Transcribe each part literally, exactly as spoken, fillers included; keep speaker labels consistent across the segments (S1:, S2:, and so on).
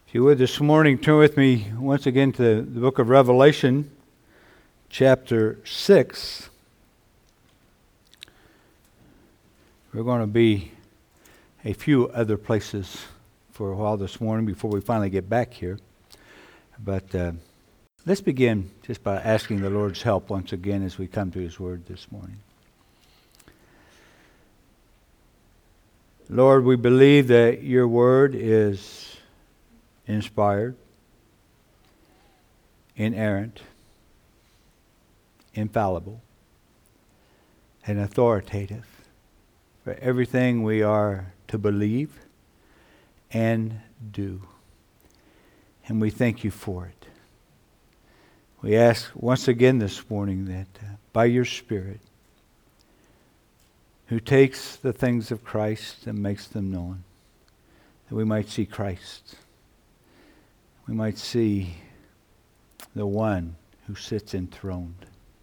S1: If you would this morning, turn with me once again to the book of Revelation, chapter six. We're going to be a few other places for a while this morning before we finally get back here. But uh, let's begin just by asking the Lord's help once again as we come to His Word this morning. Lord, we believe that Your Word is inspired, inerrant, infallible, and authoritative for everything we are to believe and do. And we thank You for it. We ask once again this morning that uh, by Your Spirit, who takes the things of Christ and makes them known, that we might see Christ. We might see the one who sits enthroned.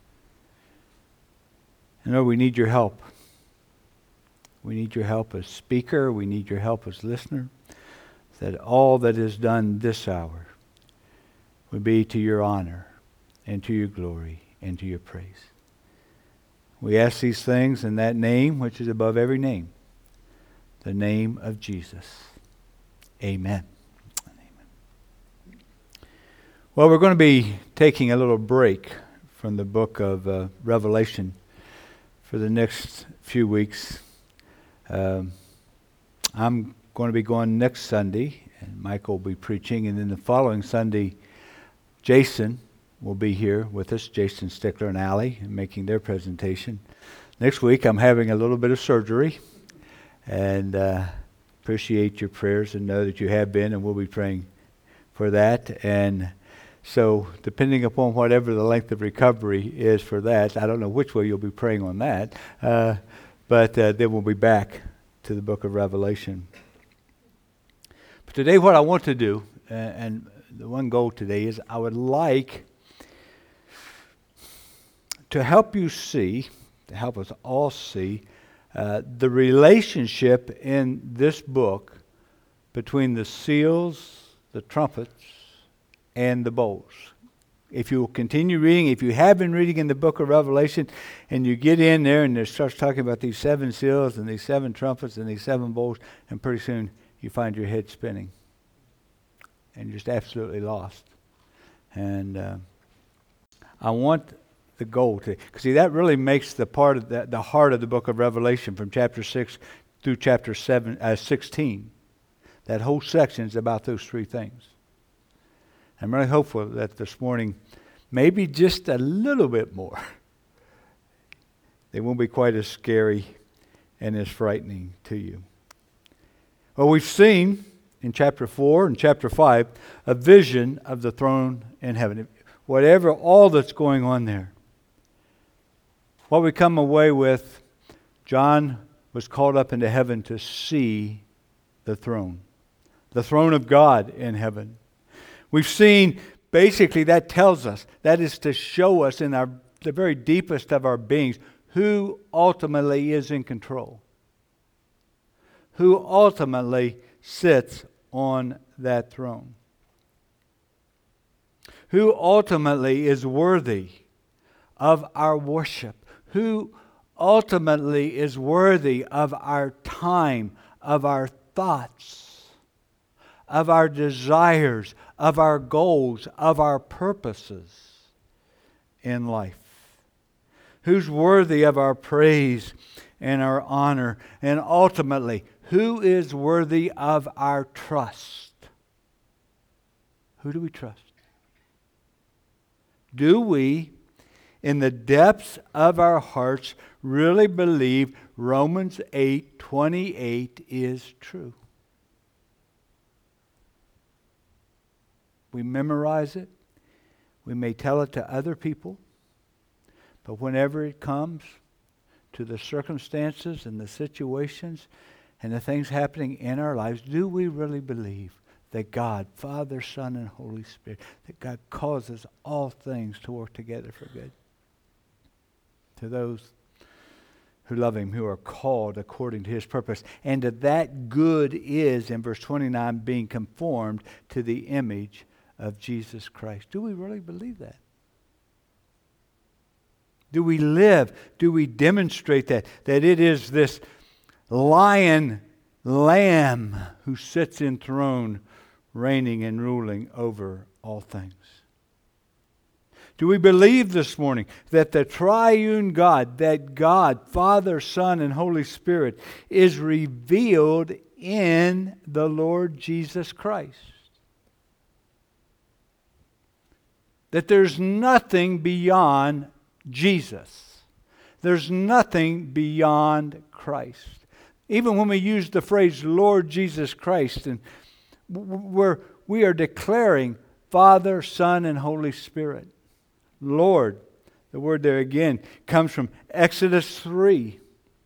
S1: And Lord, we need Your help. We need Your help as speaker. We need Your help as listener. That all that is done this hour would be to Your honor and to Your glory and to Your praise. We ask these things in that name which is above every name, the name of Jesus. Amen. Well, we're going to be taking a little break from the book of uh, Revelation for the next few weeks. Um, I'm going to be going next Sunday, and Michael will be preaching, and then the following Sunday, Jason will be here with us, Jason Stickler and Allie, making their presentation. Next week, I'm having a little bit of surgery, and uh, appreciate your prayers and know that you have been, and we'll be praying for that. And so, depending upon whatever the length of recovery is for that, I don't know which way you'll be praying on that, uh, but uh, then we'll be back to the book of Revelation. But today what I want to do, uh, and the one goal today is I would like to help you see, to help us all see, uh, the relationship in this book between the seals, the trumpets, and the bowls. If you will continue reading, if you have been reading in the book of Revelation, and you get in there and it starts talking about these seven seals and these seven trumpets and these seven bowls, and pretty soon you find your head spinning and you're just absolutely lost. And uh, I want the goal to, because see, that really makes the part of the, the heart of the book of Revelation from chapter six through chapter seven, uh, sixteen. That whole section is about those three things. I'm really hopeful that this morning, maybe just a little bit more, they won't be quite as scary and as frightening to you. Well, we've seen in chapter four and chapter five a vision of the throne in heaven. Whatever, all that's going on there. What we come away with, John was called up into heaven to see the throne. The throne of God in heaven. We've seen, basically that tells us, that is to show us in our the very deepest of our beings, who ultimately is in control. Who ultimately sits on that throne. Who ultimately is worthy of our worship. Who ultimately is worthy of our time, of our thoughts, of our desires, of our goals, of our purposes in life. Who's worthy of our praise and our honor, and ultimately, who is worthy of our trust? Who do we trust? Do we, in the depths of our hearts, really believe Romans eight twenty-eight is true? We memorize it. We may tell it to other people. But whenever it comes to the circumstances and the situations and the things happening in our lives, do we really believe that God, Father, Son, and Holy Spirit, that God causes all things to work together for good? To those who love him, who are called according to his purpose. And that good is, in verse twenty-nine, being conformed to the image of Jesus Christ. Do we really believe that? Do we live? Do we demonstrate that? That it is this lion lamb who sits enthroned, reigning and ruling over all things. Do we believe this morning that the triune God, that God, Father, Son, and Holy Spirit, is revealed in the Lord Jesus Christ? That there's nothing beyond Jesus. There's nothing beyond Christ. Even when we use the phrase Lord Jesus Christ, and we're, we are declaring Father, Son, and Holy Spirit. Lord, the word there again comes from Exodus three.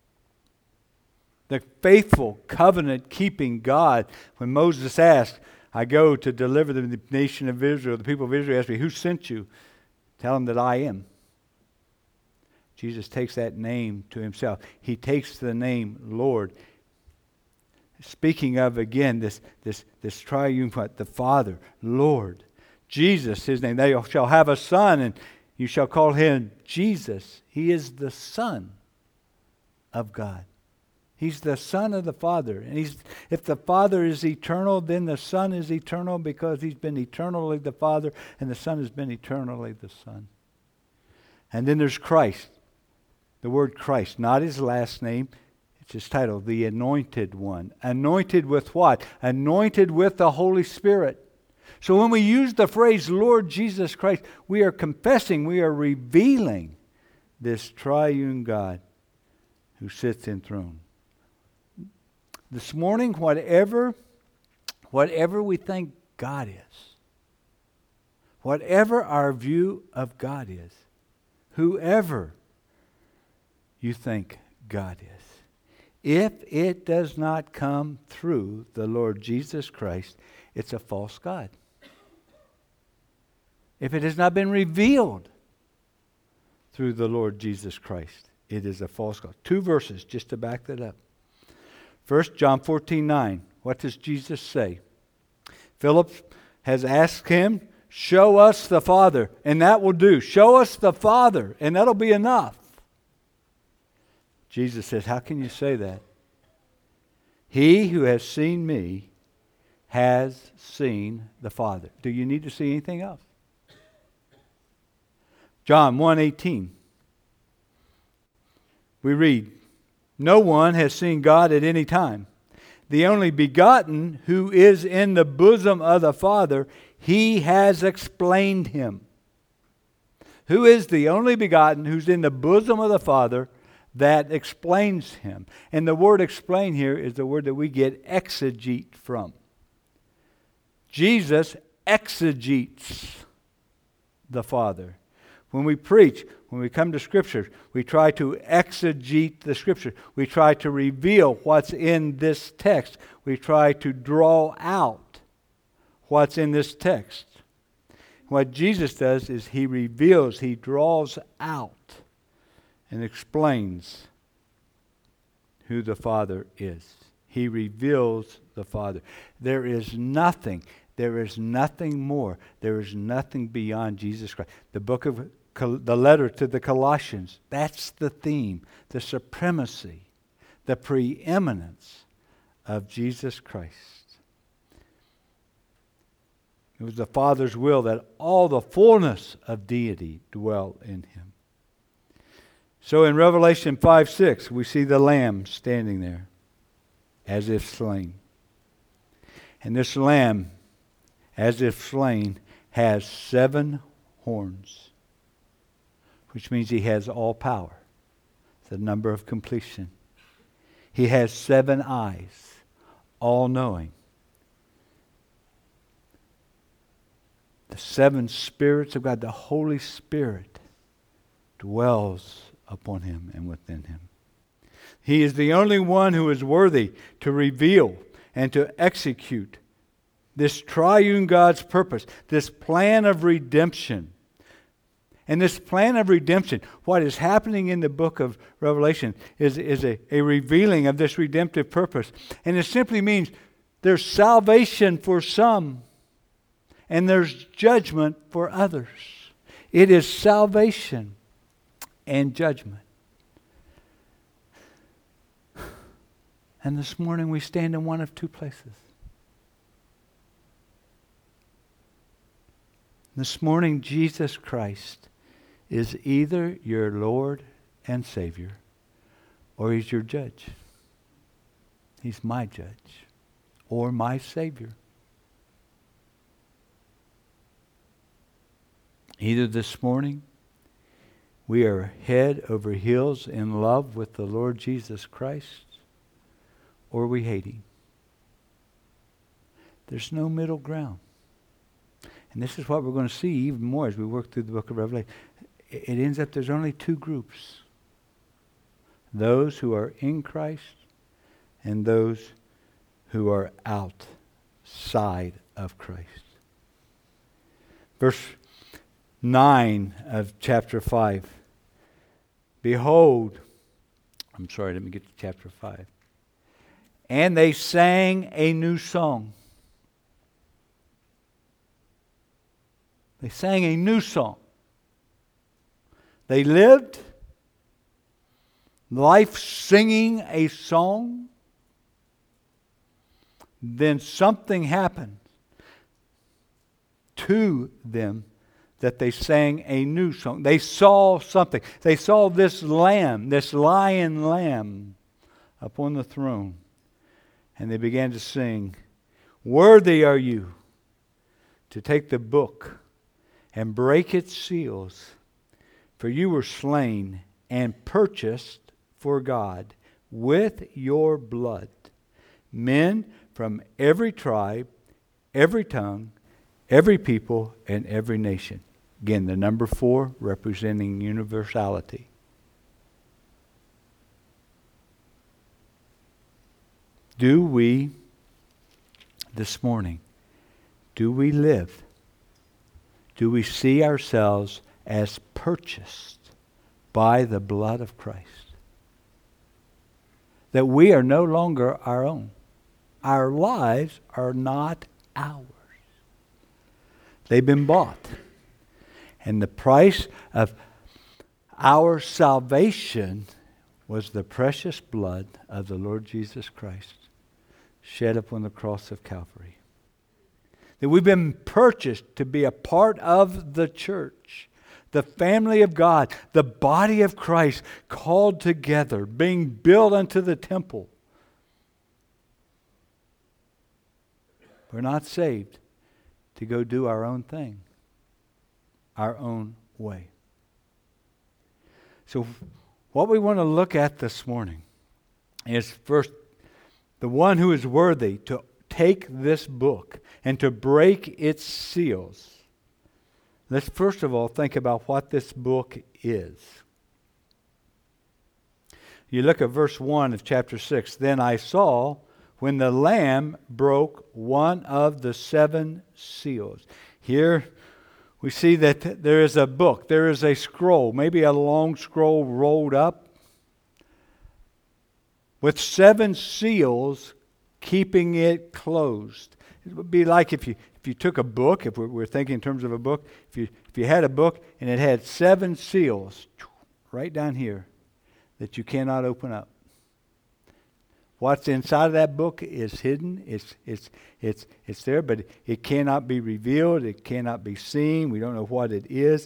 S1: The faithful, covenant-keeping God. When Moses asked, I go to deliver the nation of Israel, the people of Israel asked me, who sent you? Tell them that I am. Jesus takes that name to himself. He takes the name Lord. Speaking of, again, this, this, this triune, the Father, Lord. Jesus, his name. They shall have a son, and you shall call him Jesus. He is the Son of God. He's the Son of the Father. And he's, if the Father is eternal, then the Son is eternal because he's been eternally the Father, and the Son has been eternally the Son. And then there's Christ. The word Christ, not his last name. It's his title, the Anointed One. Anointed with what? Anointed with the Holy Spirit. So when we use the phrase Lord Jesus Christ, we are confessing, we are revealing this triune God who sits enthroned. This morning, whatever, whatever we think God is, whatever our view of God is, whoever you think God is, if it does not come through the Lord Jesus Christ, it's a false God. If it has not been revealed through the Lord Jesus Christ, it is a false God. Two verses just to back that up. First, John fourteen nine. What does Jesus say? Philip has asked him, show us the Father, and that will do. Show us the Father, and that'll be enough. Jesus says, how can you say that? He who has seen me has seen the Father. Do you need to see anything else? John one eighteen. We read, no one has seen God at any time. The only begotten who is in the bosom of the Father, he has explained him. Who is the only begotten who's in the bosom of the Father that explains him? And the word explain here is the word that we get exegete from. Jesus exegetes the Father. When we preach, when we come to Scripture, we try to exegete the Scripture. We try to reveal what's in this text. We try to draw out what's in this text. What Jesus does is he reveals, he draws out and explains who the Father is. He reveals the Father. There is nothing, there is nothing more. There is nothing beyond Jesus Christ. The book of the letter to the Colossians, that's the theme, the supremacy, the preeminence of Jesus Christ. It was the Father's will that all the fullness of deity dwell in him. So in Revelation five six, we see the Lamb standing there as if slain. And this Lamb, as if slain, has seven horns, which means he has all power. The number of completion. He has seven eyes, all-knowing. The seven spirits of God, the Holy Spirit, dwells upon him and within him. He is the only one who is worthy to reveal and to execute this triune God's purpose, this plan of redemption. And this plan of redemption, what is happening in the book of Revelation, is, is a, a revealing of this redemptive purpose. And it simply means there's salvation for some, and there's judgment for others. It is salvation and judgment. And this morning we stand in one of two places. This morning, Jesus Christ is either your Lord and Savior, or He's your judge. He's my judge, or my Savior. Either this morning, we are head over heels in love with the Lord Jesus Christ, or we hate Him. There's no middle ground. And this is what we're going to see even more as we work through the book of Revelation. It ends up there's only two groups. Those who are in Christ and those who are outside of Christ. Verse nine of chapter five. Behold, I'm sorry, let me get to chapter five. And they sang a new song. They sang a new song. They lived life singing a song. Then something happened to them that they sang a new song. They saw something. They saw this lamb, this lion lamb upon the throne. And they began to sing, "Worthy are you to take the book and break its seals, for you were slain and purchased for God with your blood men from every tribe, every tongue, every people, and every nation." Again, the number four representing universality. Do we, this morning, do we live? Do we see ourselves as purchased by the blood of Christ? That we are no longer our own. Our lives are not ours. They've been bought. And the price of our salvation was the precious blood of the Lord Jesus Christ shed upon the cross of Calvary. That we've been purchased to be a part of the church, the family of God, the body of Christ, called together, being built unto the temple. We're not saved to go do our own thing, our own way. So what we want to look at this morning is first the one who is worthy to take this book and to break its seals. Let's first of all think about what this book is. You look at verse one of chapter six. Then I saw when the Lamb broke one of the seven seals. Here we see that there is a book, there is a scroll, maybe a long scroll rolled up with seven seals keeping it closed. It would be like if you if you took a book, if we're, we're thinking in terms of a book, if you if you had a book and it had seven seals right down here that you cannot open up. What's inside of that book is hidden. It's it's it's it's there, but it cannot be revealed. It cannot be seen. We don't know what it is.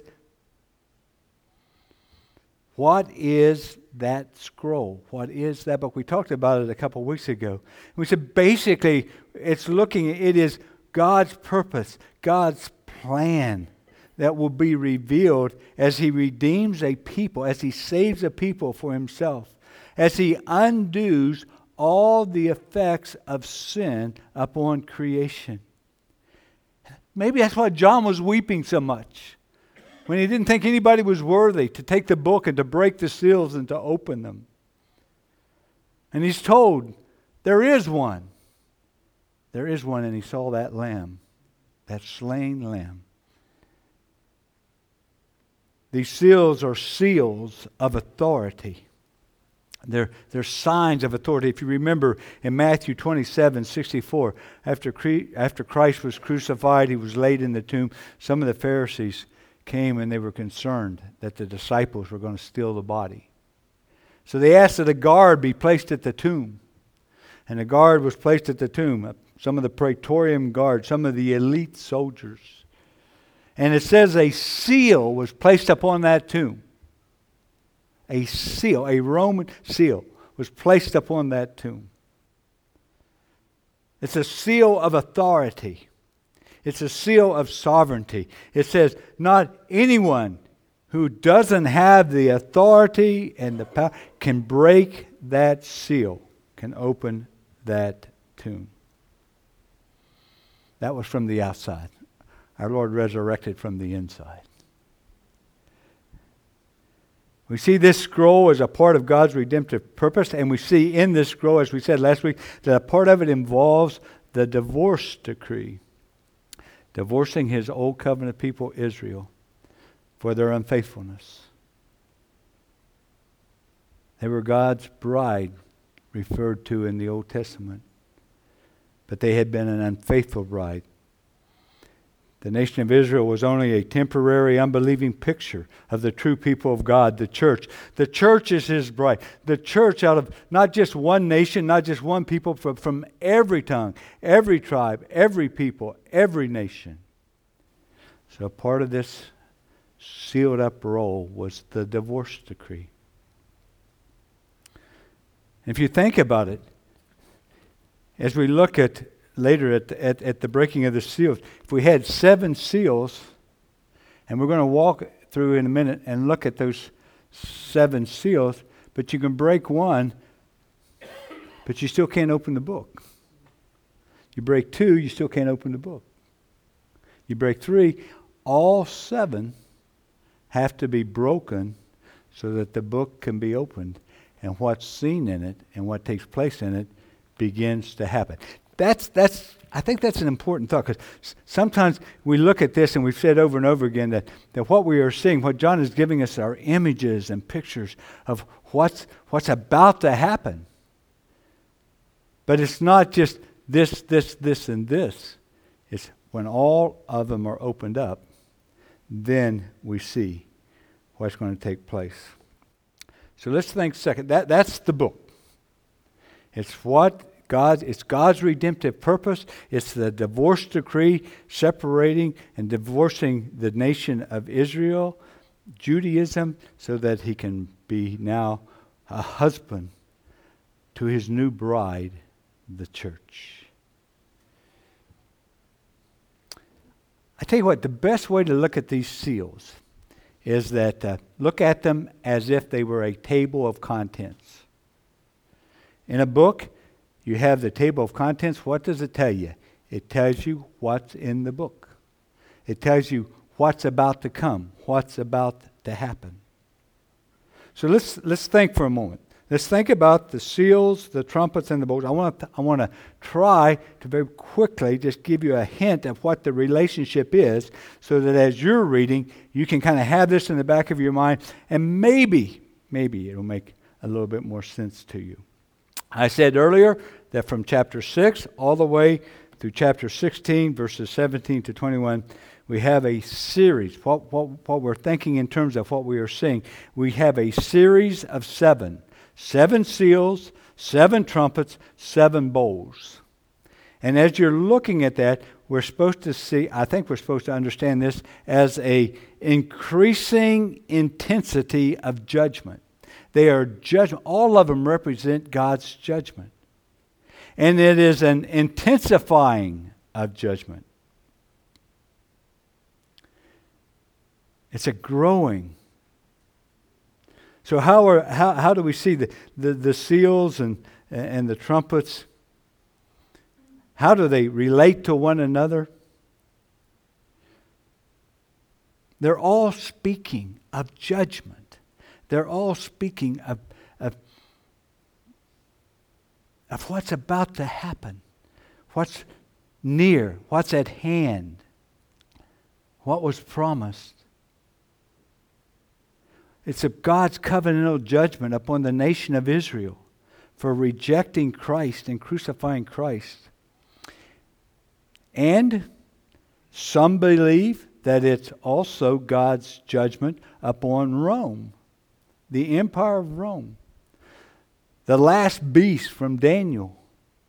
S1: What is that scroll? What is that book? We talked about it a couple of weeks ago. We said basically it's looking, it is God's purpose, God's plan that will be revealed as He redeems a people, as He saves a people for Himself, as He undoes all the effects of sin upon creation. Maybe that's why John was weeping so much, when he didn't think anybody was worthy to take the book and to break the seals and to open them. And he's told, there is one. There is one, and he saw that lamb, that slain lamb. These seals are seals of authority. They're, they're signs of authority. If you remember in Matthew twenty-seven sixty-four, after, cre- after Christ was crucified, he was laid in the tomb. Some of the Pharisees came and they were concerned that the disciples were going to steal the body. So they asked that a guard be placed at the tomb. And a guard was placed at the tomb. Some of the Praetorian guards, some of the elite soldiers. And it says a seal was placed upon that tomb. A seal, a Roman seal, was placed upon that tomb. It's a seal of authority. It's a seal of sovereignty. It says not anyone who doesn't have the authority and the power can break that seal, can open that tomb. That was from the outside. Our Lord resurrected from the inside. We see this scroll as a part of God's redemptive purpose, and we see in this scroll, as we said last week, that a part of it involves the divorce decree, divorcing his old covenant people, Israel, for their unfaithfulness. They were God's bride, referred to in the Old Testament, but they had been an unfaithful bride. The nation of Israel was only a temporary, unbelieving picture of the true people of God, the church. The church is his bride. The church out of not just one nation, not just one people, but from every tongue, every tribe, every people, every nation. So part of this sealed up roll was the divorce decree. If you think about it, as we look at later at, at, at the breaking of the seals, if we had seven seals, and we're going to walk through in a minute and look at those seven seals, but you can break one, but you still can't open the book. You break two, you still can't open the book. You break three, all seven have to be broken so that the book can be opened, and what's seen in it and what takes place in it begins to happen. That's that's. I think that's an important thought, because sometimes we look at this and we've said over and over again that, that what we are seeing, what John is giving us, are images and pictures of what's what's about to happen. But it's not just this, this, this, and this. It's when all of them are opened up, then we see what's going to take place. So let's think second. That that's the book. It's what. God, it's God's redemptive purpose. It's the divorce decree separating and divorcing the nation of Israel, Judaism, so that he can be now a husband to his new bride, the church. I tell you what, the best way to look at these seals is that uh, look at them as if they were a table of contents. In a book, you have the table of contents. What does it tell you? It tells you what's in the book. It tells you what's about to come, what's about to happen. So let's let's think for a moment. Let's think about the seals, the trumpets, and the bowls. I want to I want to try to very quickly just give you a hint of what the relationship is, so that as you're reading, you can kind of have this in the back of your mind, and maybe maybe it'll make a little bit more sense to you. I said earlier that from chapter six all the way through chapter sixteen, verses seventeen to twenty-one, we have a series. What, what, what we're thinking in terms of what we are seeing, we have a series of seven. Seven seals, seven trumpets, seven bowls. And as you're looking at that, we're supposed to see, I think we're supposed to understand this as a increasing intensity of judgment. They are judgment. All of them represent God's judgment. And it is an intensifying of judgment. It's a growing. So how are how how do we see the, the, the seals and and the trumpets? How do they relate to one another? They're all speaking of judgment. They're all speaking of, of, of what's about to happen, what's near, what's at hand, what was promised. It's of God's covenantal judgment upon the nation of Israel for rejecting Christ and crucifying Christ. And some believe that it's also God's judgment upon Rome, the empire of Rome, the last beast from Daniel.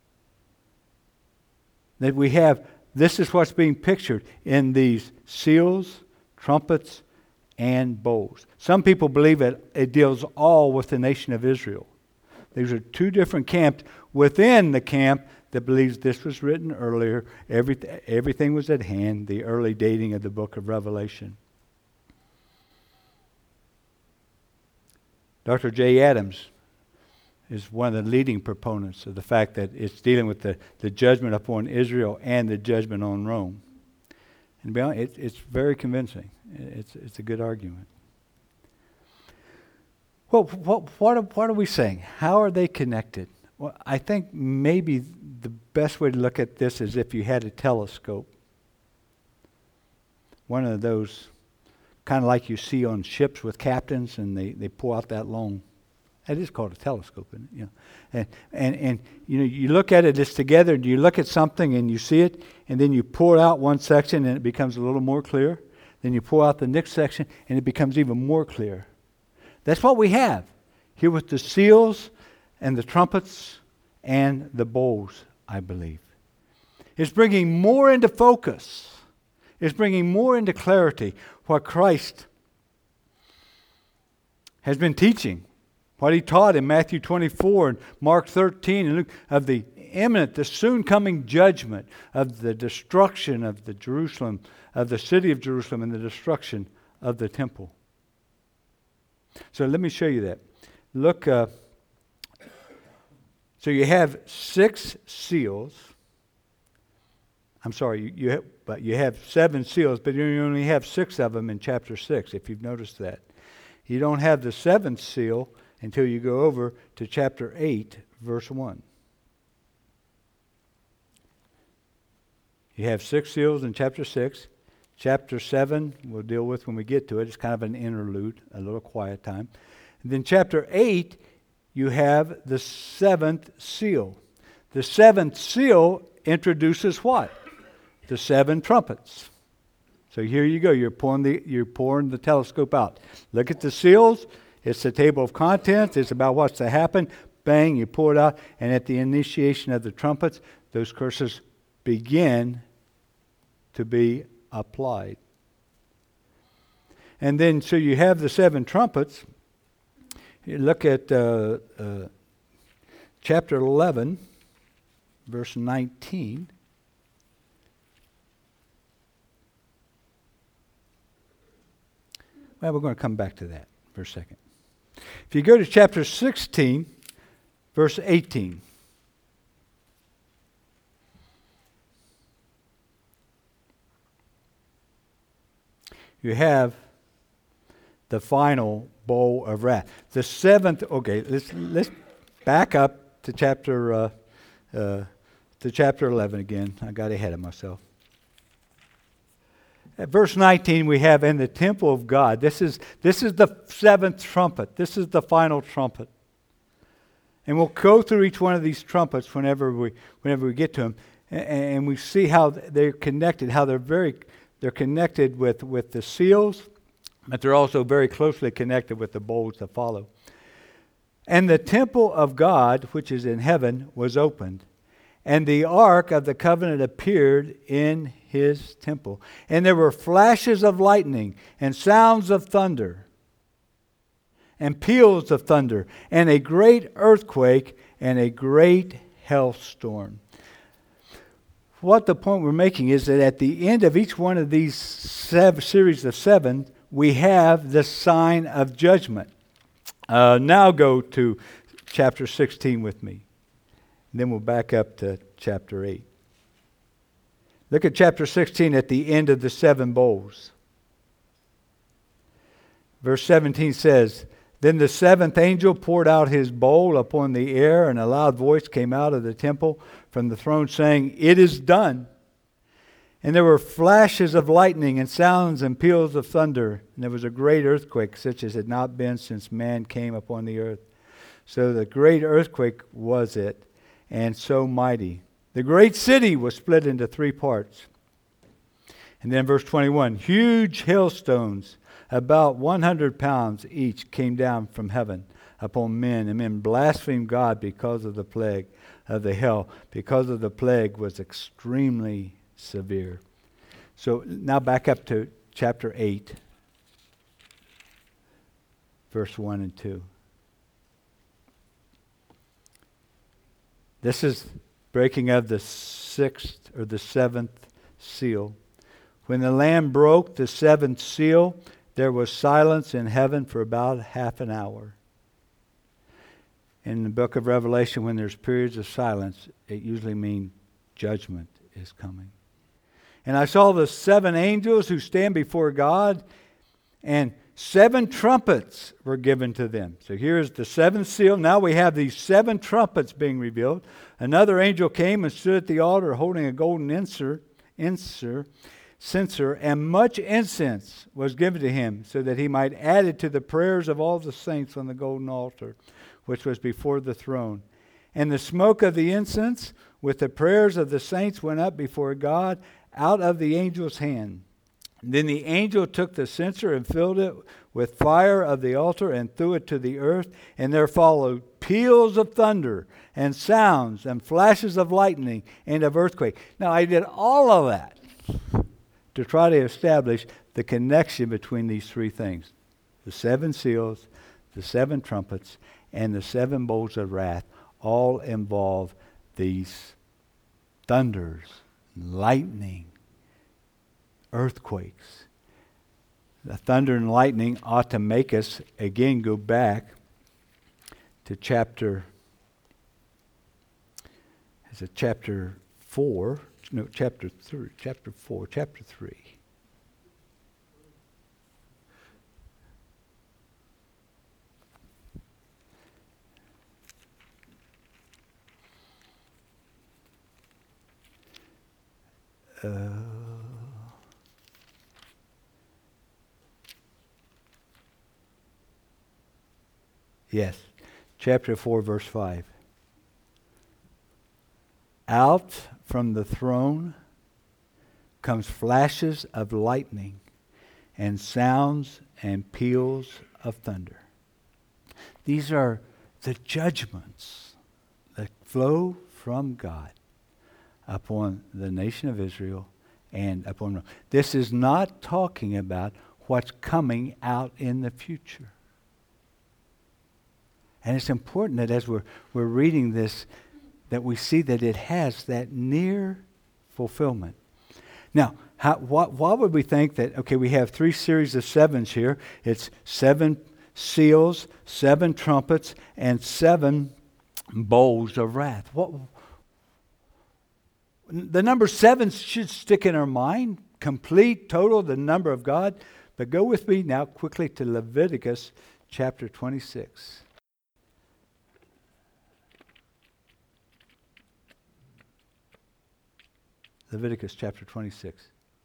S1: That we have, this is what's being pictured in these seals, trumpets, and bowls. Some people believe that it deals all with the nation of Israel. These are two different camps within the camp that believes this was written earlier. Every, everything was at hand, the early dating of the book of Revelation. Doctor J. Adams is one of the leading proponents of the fact that it's dealing with the, the judgment upon Israel and the judgment on Rome. And to be honest, it, it's very convincing. It's, it's a good argument. Well, what, what, are, what are we saying? How are they connected? Well, I think maybe the best way to look at this is if you had a telescope. One of those, kind of like you see on ships with captains, and they, they pull out that long. That is called a telescope, isn't it? You know, and, and, and you know, you look at it, it's together, and you look at something and you see it, and then you pull out one section and it becomes a little more clear. Then you pull out the next section and it becomes even more clear. That's what we have here with the seals and the trumpets and the bowls, I believe. It's bringing more into focus. It's bringing more into clarity what Christ has been teaching. What he taught in Matthew twenty-four and Mark thirteen and Luke of the imminent, the soon coming judgment of the destruction of the Jerusalem, of the city of Jerusalem, and the destruction of the temple. So let me show you that. Look, uh, so you have six seals. I'm sorry, you, you have, but you have seven seals, but you only have six of them in chapter six, if you've noticed that. You don't have the seventh seal until you go over to chapter eight, verse one. You have six seals in chapter six. Chapter seven we'll deal with when we get to it. It's kind of an interlude, a little quiet time. And then chapter eight, you have the seventh seal. The seventh seal introduces what? The seven trumpets. So here you go. You're pouring the, you're pouring the telescope out. Look at the seals. It's the table of contents. It's about what's to happen. Bang, you pour it out. And at the initiation of the trumpets, those curses begin to be applied. And then, so you have the seven trumpets. You look at uh, uh, chapter eleven, verse nineteen. Well, we're going to come back to that for a second. If you go to chapter sixteen, verse eighteen. You have the final bowl of wrath. The seventh, okay, let's let's back up to chapter uh, uh, to chapter eleven again. I got ahead of myself. At verse nineteen, we have in the temple of God. This is this is the seventh trumpet. This is the final trumpet. And we'll go through each one of these trumpets whenever we whenever we get to them, and, and we see how they're connected. How they're very they're connected with with the seals, but they're also very closely connected with the bowls that follow. And the temple of God, which is in heaven, was opened, and the ark of the covenant appeared in his temple. And there were flashes of lightning and sounds of thunder and peals of thunder and a great earthquake and a great hailstorm. What the point we're making is that at the end of each one of these seven, series of seven, we have the sign of judgment. Uh, now go to chapter sixteen with me. And then we'll back up to chapter eight. Look at chapter sixteen at the end of the seven bowls. Verse seventeen says, "Then the seventh angel poured out his bowl upon the air, and a loud voice came out of the temple from the throne saying, 'It is done.' And there were flashes of lightning and sounds and peals of thunder. And there was a great earthquake, such as had not been since man came upon the earth. So the great earthquake was it, and so mighty. The great city was split into three parts. And then verse twenty-one, huge hailstones, about one hundred pounds each, came down from heaven upon men, and men blasphemed God because of the plague of the hail, because of the plague was extremely severe. So now back up to chapter eight, verse one and two. This is breaking of the sixth or the seventh seal. When the Lamb broke the seventh seal, there was silence in heaven for about half an hour. In the book of Revelation, when there's periods of silence, it usually means judgment is coming. And I saw the seven angels who stand before God, and seven trumpets were given to them. So here's the seventh seal. Now we have these seven trumpets being revealed. Another angel came and stood at the altar holding a golden censer, censer, censer, and much incense was given to him, so that he might add it to the prayers of all the saints on the golden altar, which was before the throne. And the smoke of the incense with the prayers of the saints went up before God out of the angel's hand. Then the angel took the censer and filled it with fire of the altar and threw it to the earth. And there followed peals of thunder and sounds and flashes of lightning and of earthquake. Now I did all of that to try to establish the connection between these three things. The seven seals, the seven trumpets, and the seven bowls of wrath all involve these thunders, lightning, earthquakes. The thunder and lightning ought to make us again go back to chapter, is it chapter four? No, chapter three, chapter four, chapter three. Uh, yes, chapter four, verse five. Out from the throne comes flashes of lightning and sounds and peals of thunder. These are the judgments that flow from God upon the nation of Israel and upon Rome. This is not talking about what's coming out in the future. And it's important that as we're, we're reading this, that we see that it has that near fulfillment. Now, how, why, why would we think that, okay, we have three series of sevens here. It's seven seals, seven trumpets, and seven bowls of wrath. What? The number seven should stick in our mind, complete, total, the number of God. But go with me now quickly to Leviticus chapter twenty-six. Leviticus chapter twenty-six.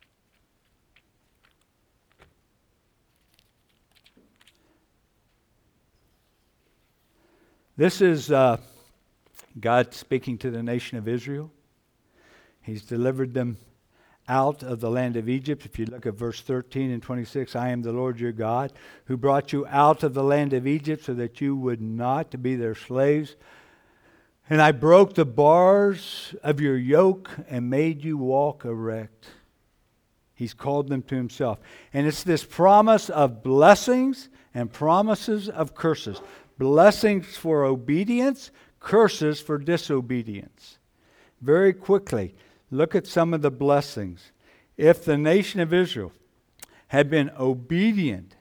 S1: This is uh, God speaking to the nation of Israel. He's delivered them out of the land of Egypt. If you look at verse thirteen and twenty-six, I am the Lord your God, who brought you out of the land of Egypt so that you would not be their slaves. And I broke the bars of your yoke and made you walk erect. He's called them to himself. And it's this promise of blessings and promises of curses. Blessings for obedience, curses for disobedience. Very quickly, look at some of the blessings. If the nation of Israel had been obedient,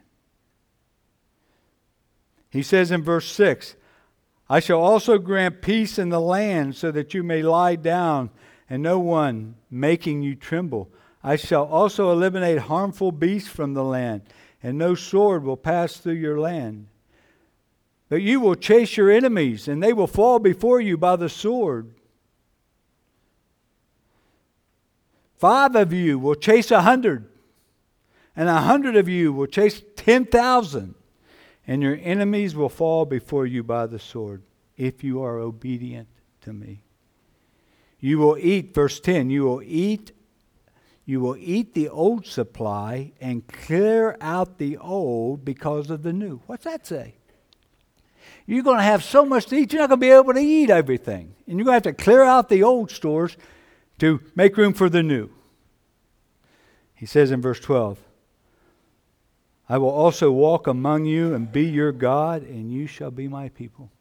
S1: he says in verse six, I shall also grant peace in the land so that you may lie down and no one making you tremble. I shall also eliminate harmful beasts from the land, and no sword will pass through your land. But you will chase your enemies, and they will fall before you by the sword. Five of you will chase a hundred, and a hundred of you will chase ten thousand, and your enemies will fall before you by the sword, if you are obedient to me. You will eat, verse ten, you will eat, you will eat the old supply and clear out the old because of the new. What's that say? You're going to have so much to eat, you're not going to be able to eat everything. And you're going to have to clear out the old stores to make room for the new. He says in verse twelve, I will also walk among you and be your God, and you shall be my people.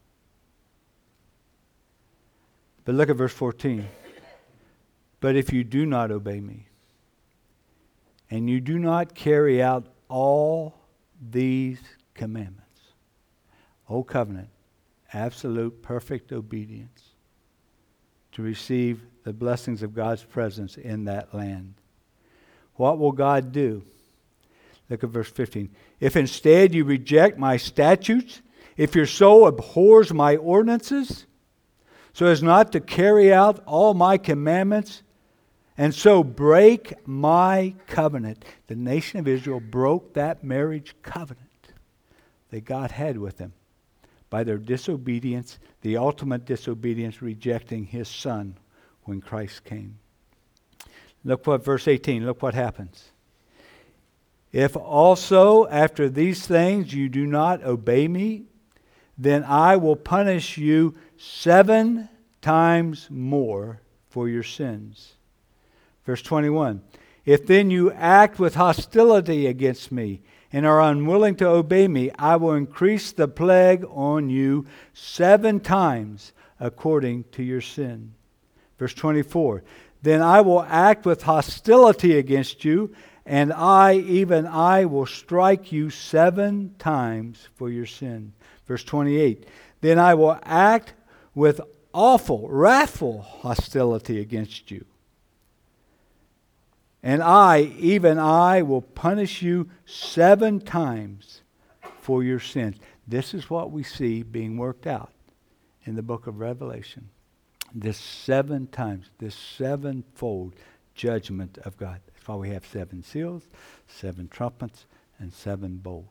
S1: But look at verse fourteen. But if you do not obey me, and you do not carry out all these commandments, Old Covenant, absolute perfect obedience to receive the blessings of God's presence in that land. What will God do? Look at verse fifteen. If instead you reject my statutes, if your soul abhors my ordinances, so as not to carry out all my commandments, and so break my covenant. The nation of Israel broke that marriage covenant that God had with them by their disobedience, the ultimate disobedience, rejecting His Son when Christ came. Look what verse eighteen, look what happens. If also after these things you do not obey me, then I will punish you seven times more for your sins. Verse twenty-one, if then you act with hostility against me and are unwilling to obey me, I will increase the plague on you seven times according to your sin. Verse twenty-four, then I will act with hostility against you, and I, even I, will strike you seven times for your sin. Verse twenty-eight, then I will act with awful, wrathful hostility against you. And I, even I, will punish you seven times for your sins. This is what we see being worked out in the book of Revelation. This seven times, this sevenfold judgment of God. That's why we have seven seals, seven trumpets, and seven bowls.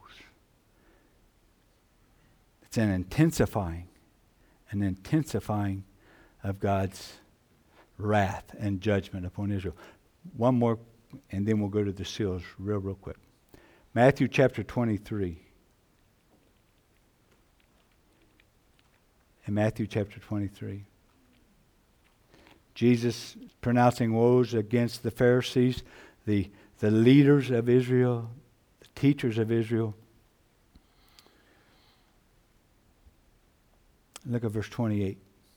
S1: It's an intensifying, an intensifying of God's wrath and judgment upon Israel. One more, and then we'll go to the seals real, real quick. Matthew chapter twenty-three. In Matthew chapter twenty-three. Jesus pronouncing woes against the Pharisees, the, the leaders of Israel, the teachers of Israel. Look at verse twenty-eight.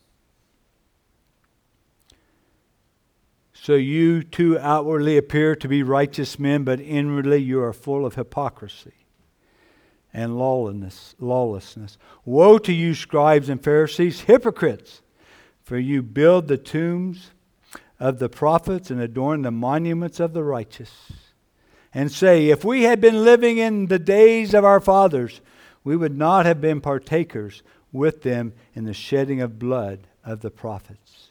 S1: So you too outwardly appear to be righteous men, but inwardly you are full of hypocrisy and lawlessness. lawlessness. Woe to you, scribes and Pharisees, hypocrites! For you build the tombs of the prophets and adorn the monuments of the righteous, and say, if we had been living in the days of our fathers, we would not have been partakers with them in the shedding of blood of the prophets.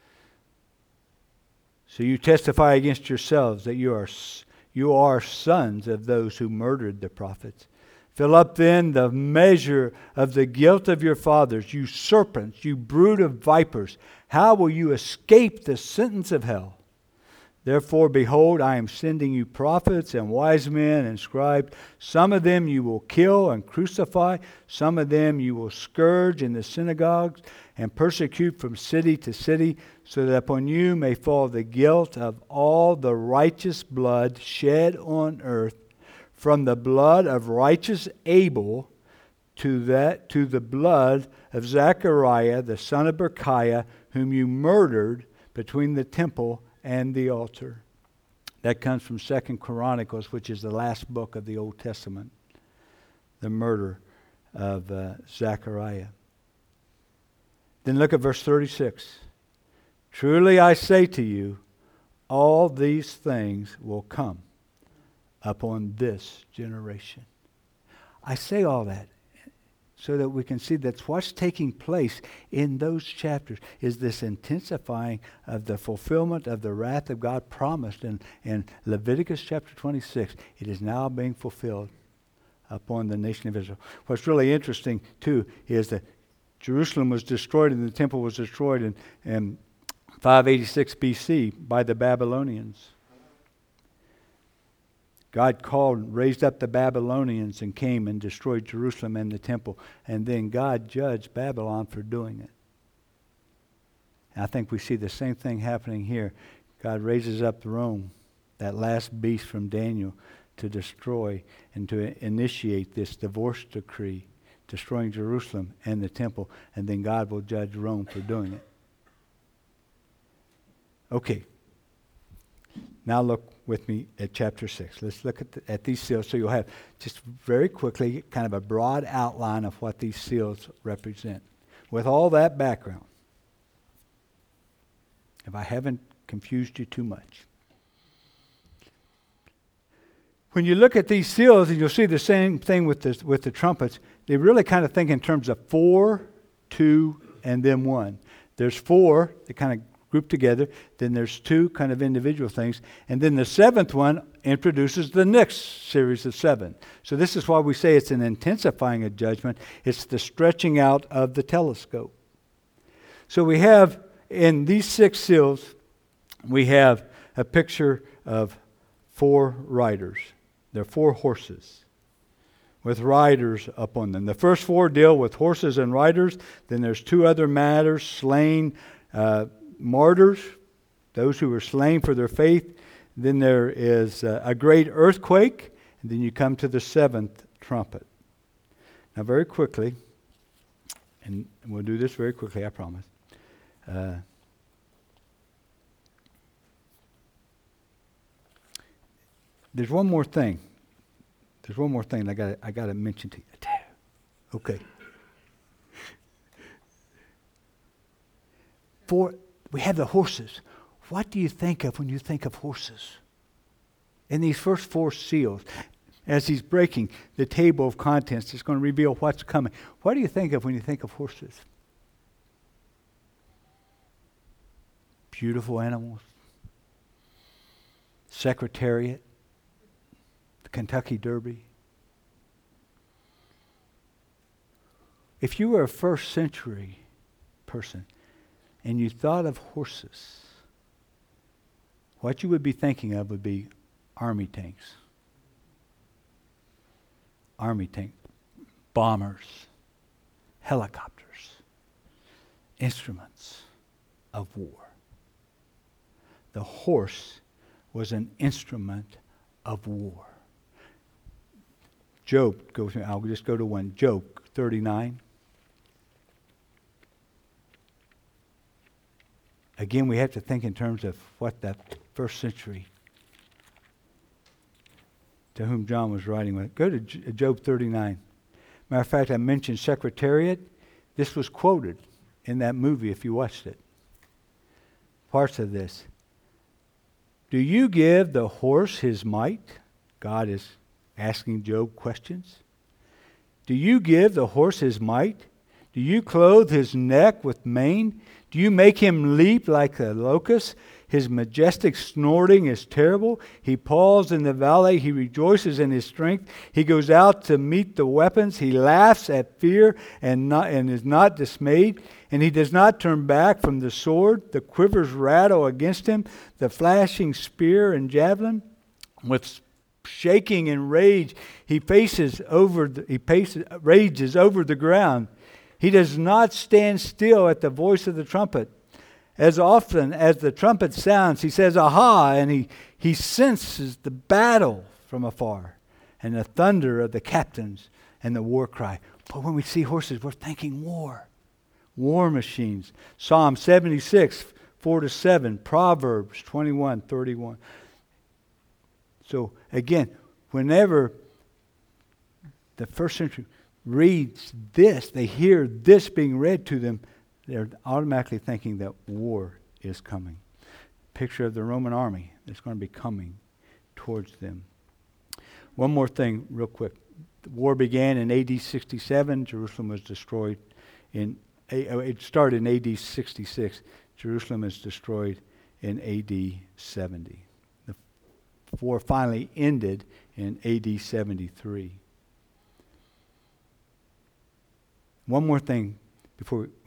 S1: So you testify against yourselves that you are, you are sons of those who murdered the prophets. Fill up then the measure of the guilt of your fathers, you serpents, you brood of vipers. How will you escape the sentence of hell? Therefore, behold, I am sending you prophets and wise men and scribes. Some of them you will kill and crucify. Some of them you will scourge in the synagogues and persecute from city to city, so that upon you may fall the guilt of all the righteous blood shed on earth, from the blood of righteous Abel to that to the blood of Zechariah, the son of Berechiah, whom you murdered between the temple and the altar. That comes from Second Chronicles, which is the last book of the Old Testament. The murder of uh, Zechariah. Then look at verse thirty-six. Truly I say to you, all these things will come upon this generation. I say all that. so that we can see that's what's taking place in those chapters is this intensifying of the fulfillment of the wrath of God promised in, in Leviticus chapter twenty-six. It is now being fulfilled upon the nation of Israel. What's really interesting, too, is that Jerusalem was destroyed and the temple was destroyed in, in five eighty-six B C by the Babylonians. God called, raised up the Babylonians and came and destroyed Jerusalem and the temple. And then God judged Babylon for doing it. And I think we see the same thing happening here. God raises up Rome, that last beast from Daniel, to destroy and to initiate this divorce decree, destroying Jerusalem and the temple. And then God will judge Rome for doing it. Okay. Now look with me at chapter six. Let's look at, the, at these seals. So you'll have just very quickly kind of a broad outline of what these seals represent. With all that background, if I haven't confused you too much. When you look at these seals, and you'll see the same thing with the, with the trumpets, they really kind of think in terms of four, two, and then one. There's four, they kind of group together. Then there's two kind of individual things. And then the seventh one introduces the next series of seven. So this is why we say it's an intensifying of judgment. It's the stretching out of the telescope. So we have, in these six seals, we have a picture of four riders. They're four horses with riders upon them. The first four deal with horses and riders. Then there's two other matters, slain, uh, martyrs, those who were slain for their faith. Then there is uh, a great earthquake. And then you come to the seventh trumpet. Now very quickly, and we'll do this very quickly, I promise. Uh, there's one more thing. There's one more thing I got I got to mention to you. Okay. For we have the horses. What do you think of when you think of horses? In these first four seals, as he's breaking the table of contents, it's going to reveal what's coming. What do you think of when you think of horses? Beautiful animals. Secretariat. The Kentucky Derby. If you were a first century person, and you thought of horses, what you would be thinking of would be army tanks. Army tank, bombers, helicopters, instruments of war. The horse was an instrument of war. Job, go with me, I'll just go to one. Job thirty-nine. Again, we have to think in terms of what that first century to whom John was writing with. Go to J- Job thirty-nine. Matter of fact, I mentioned Secretariat. This was quoted in that movie if you watched it. Parts of this. Do you give the horse his might? God is asking Job questions. Do you give the horse his might? Do you clothe his neck with mane? Do you make him leap like a locust? His majestic snorting is terrible. He paws in the valley. He rejoices in his strength. He goes out to meet the weapons. He laughs at fear and not, and is not dismayed. And he does not turn back from the sword. The quivers rattle against him. The flashing spear and javelin. With shaking and rage, he faces over. The, he paces, rages over the ground. He does not stand still at the voice of the trumpet. As often as the trumpet sounds, he says, "Aha!" And he, he senses the battle from afar and the thunder of the captains and the war cry. But when we see horses, we're thinking war. War machines. Psalm seventy-six, four to seven. Proverbs twenty-one, thirty-one. So again, whenever the first century reads this, they hear this being read to them, they're automatically thinking that war is coming. Picture of the Roman army that's going to be coming towards them. One more thing, real quick. The war began in A D sixty-seven. Jerusalem was destroyed in. It started in A D sixty-six. Jerusalem is destroyed in A D seventy. The war finally ended in A D seventy-three. One more thing before we,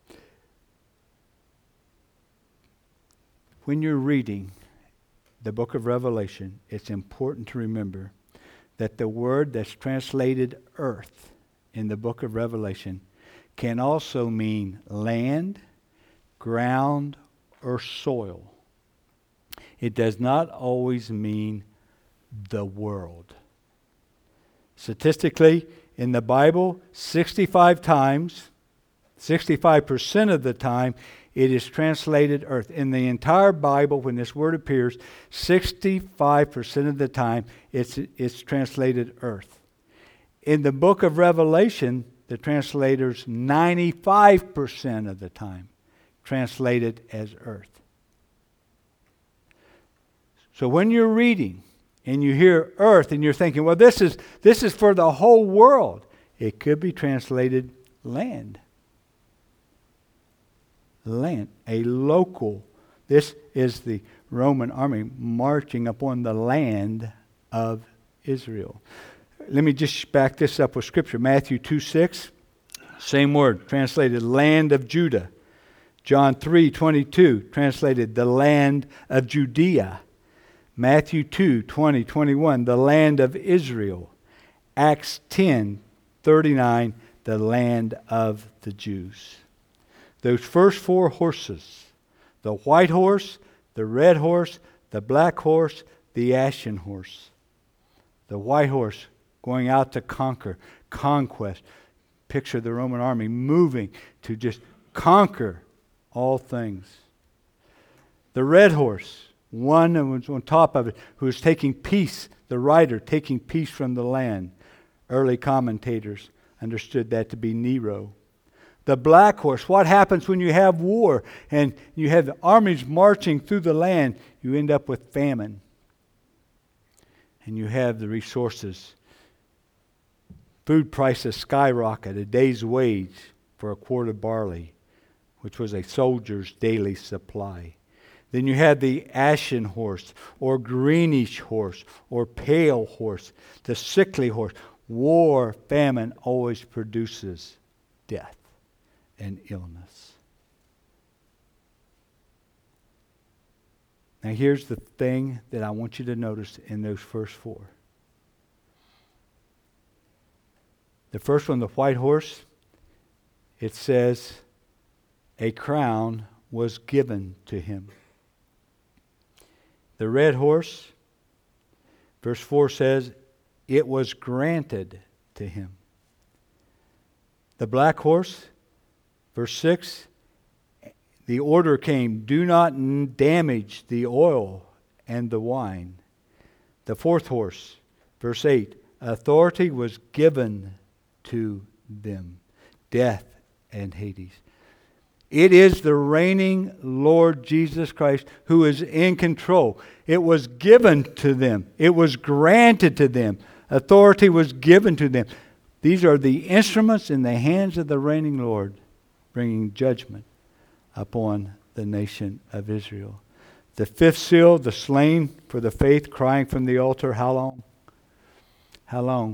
S1: when you're reading the book of Revelation, it's important to remember that the word that's translated earth in the book of Revelation can also mean land, ground, or soil. It does not always mean the world. Statistically, in the Bible, sixty-five times, sixty-five percent of the time, it is translated earth. In the entire Bible, when this word appears, sixty-five percent of the time, it's, it's translated earth. In the book of Revelation, the translators, ninety-five percent of the time, translated as earth. So when you're reading and you hear earth and you're thinking, well, this is this is for the whole world, it could be translated land. Land, a local. This is the Roman army marching upon the land of Israel. Let me just back this up with Scripture. Matthew two six, same word, translated land of Judah. John three twenty-two, translated the land of Judea. Matthew two twenty, twenty-one, the land of Israel. Acts ten thirty-nine, the land of the Jews. Those first four horses, the white horse, the red horse, the black horse, the ashen horse. The white horse going out to conquer, conquest. Picture the Roman army moving to just conquer all things. The red horse, one that was on top of it, who was taking peace, the rider taking peace from the land. Early commentators understood that to be Nero. The black horse, what happens when you have war and you have the armies marching through the land? You end up with famine. And you have the resources. Food prices skyrocket, a day's wage for a quart of barley, which was a soldier's daily supply. Then you have the ashen horse, or greenish horse, or pale horse, the sickly horse. War, famine always produces death and illness. Now here's the thing that I want you to notice in those first four. The first one, the white horse, it says, a crown was given to him. The red horse, verse four says, it was granted to him. The black horse, verse six, the order came, do not damage the oil and the wine. The fourth horse, verse eight, authority was given to them. Death and Hades. It is the reigning Lord Jesus Christ who is in control. It was given to them. It was granted to them. Authority was given to them. These are the instruments in the hands of the reigning Lord, bringing judgment upon the nation of Israel. The fifth seal, the slain for the faith, crying from the altar. How long? How long?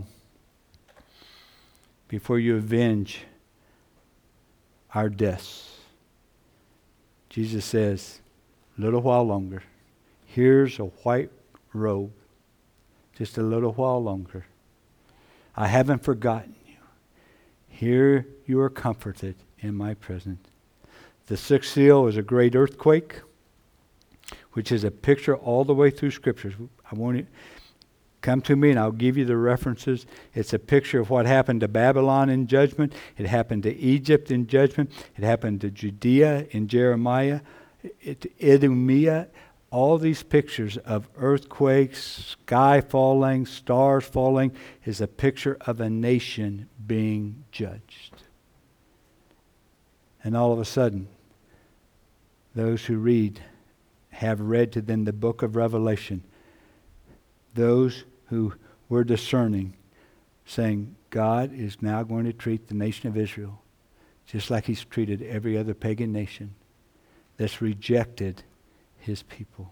S1: Before you avenge our deaths. Jesus says, a little while longer. Here's a white robe. Just a little while longer. I haven't forgotten you. Here you are comforted in my presence. The sixth seal is a great earthquake, which is a picture all the way through Scriptures. I want you come to me and I'll give you the references. It's a picture of what happened to Babylon in judgment. It happened to Egypt in judgment. It happened to Judea in Jeremiah, it, Idumea. All these pictures of earthquakes, sky falling, stars falling, is a picture of a nation being judged. And all of a sudden, those who read have read to them the book of Revelation. Those who we're discerning, saying God is now going to treat the nation of Israel just like he's treated every other pagan nation that's rejected his people.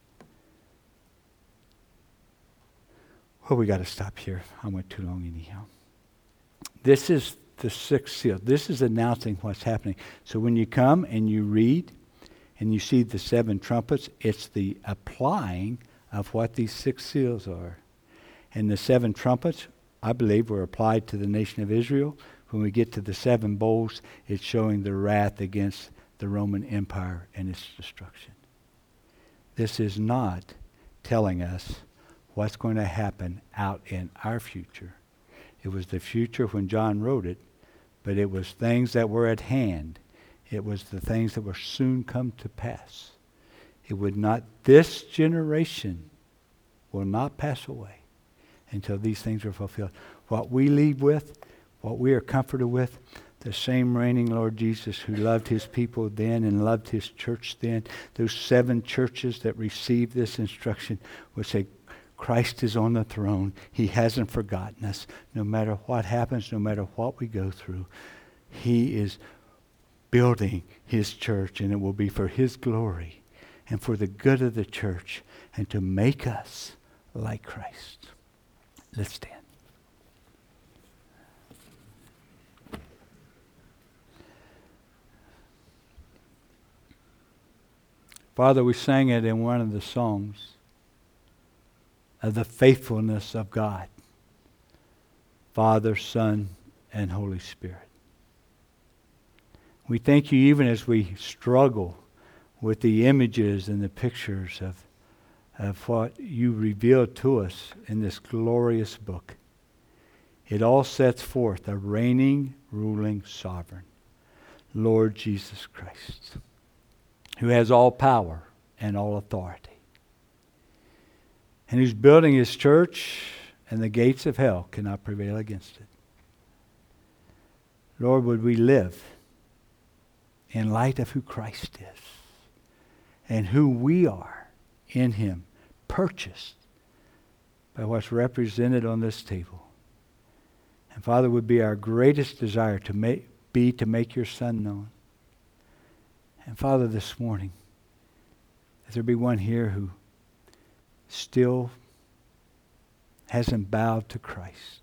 S1: Well, we got to stop here. I went too long anyhow. This is the sixth seal. This is announcing what's happening. So when you come and you read and you see the seven trumpets, it's the applying of what these six seals are. And the seven trumpets, I believe, were applied to the nation of Israel. When we get to the seven bowls, it's showing the wrath against the Roman Empire and its destruction. This is not telling us what's going to happen out in our future. It was the future when John wrote it, but it was things that were at hand. It was the things that will soon come to pass. It would not, this generation will not pass away until these things are fulfilled. What we leave with, what we are comforted with, the same reigning Lord Jesus who loved his people then and loved his church then, those seven churches that received this instruction would say, Christ is on the throne. He hasn't forgotten us. No matter what happens, no matter what we go through, he is building his church, and it will be for his glory and for the good of the church and to make us like Christ. Let's stand. Father, we sang it in one of the songs of the faithfulness of God, Father, Son, and Holy Spirit. We thank you even as we struggle with the images and the pictures of, of what you revealed to us in this glorious book. It all sets forth a reigning, ruling, sovereign, Lord Jesus Christ, who has all power and all authority, and who's building his church, and the gates of hell cannot prevail against it. Lord, would we live in light of who Christ is and who we are in him, purchased by what's represented on this table. And Father, would be our greatest desire to make, be to make your Son known. And Father, this morning, if there be one here who still hasn't bowed to Christ,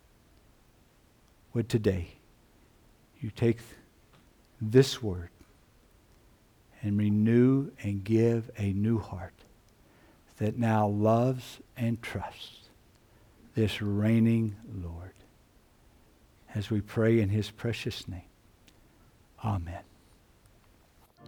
S1: would today you take this word and renew and give a new heart that now loves and trusts this reigning Lord. As we pray in his precious name. Amen.